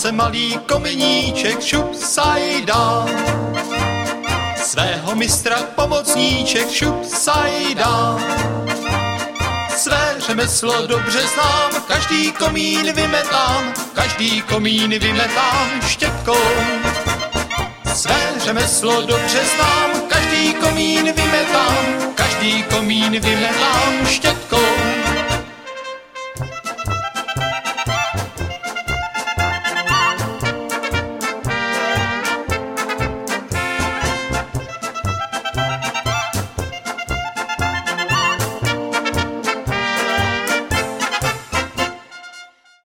se malý kominíček šup sajda. Svého mistra pomocníček šup sajda. Své řemeslo dobře znám, každý komín vymetám štěpkou. Své řemeslo dobře znám, každý komín vymetám štěpkou.